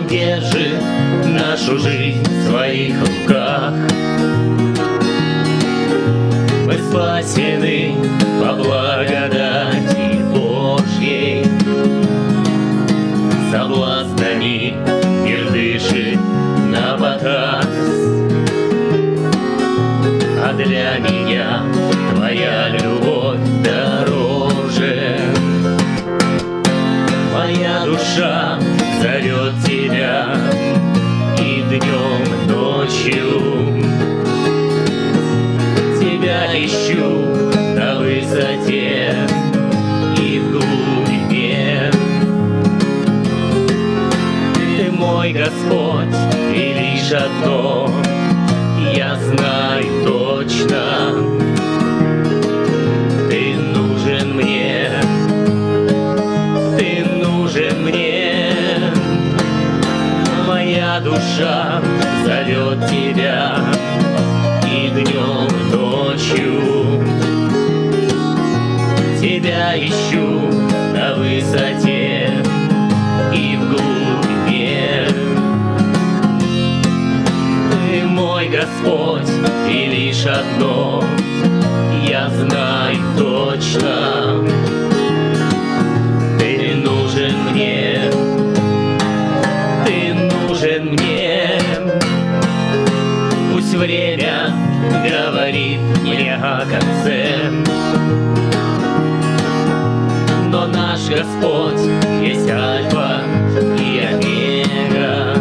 держит нашу жизнь в своих руках. Мы спасены по благодати Божьей. Соблазнами мир дышит напоказ, а для меня твоя любовь дороже. Моя душа зовет тебя и днем, и ночью. Тебя ищу на высоте и в глубине. Ты мой Господь, и лишь одно я знаю точно: ты нужен мне, ты нужен мне. Моя душа зовет тебя и днем, и ночью. Тебя ищу на высоте и в глубине. Ты мой Господь, и лишь одно я знаю точно: ты нужен мне, ты нужен мне. Пусть время говорит мне о конце, но наш Господь есть Альфа и Омега.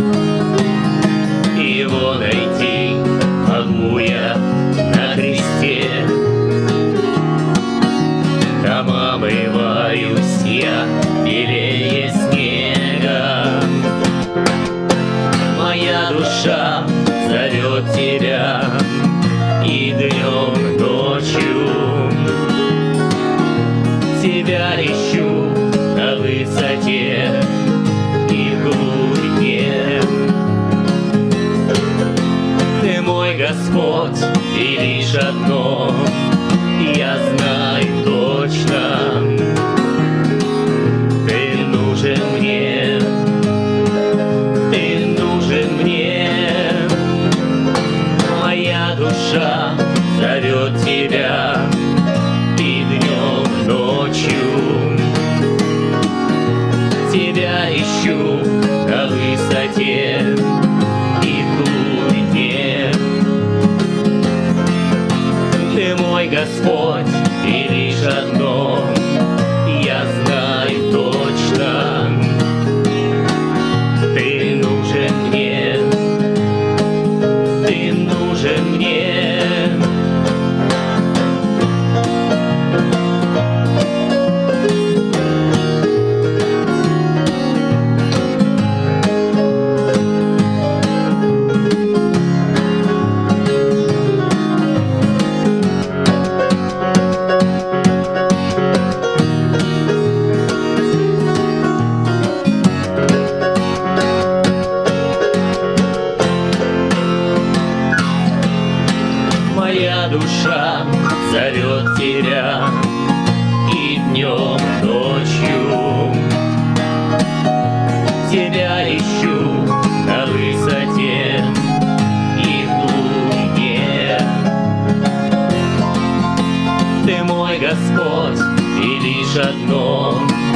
Его найти могу я на кресте. Там омываюсь я белее снега. Моя душа зовет тебя и днем, и ночью. Тебя ищу на высоте и в глубине. Ты мой Господь, и лишь одно я знаю точно: ты нужен мне, ты нужен мне. Моя душа зовет тебя и днем, и ночью. Тебя ищу на высоте и в глубине. Ты мой Господь, и лишь одно я знаю точно: ты нужен мне, ты нужен мне. Моя душа зовет тебя и днем, и ночью. Тебя ищу на высоте и в глубине. Ты мой Господь, и лишь одно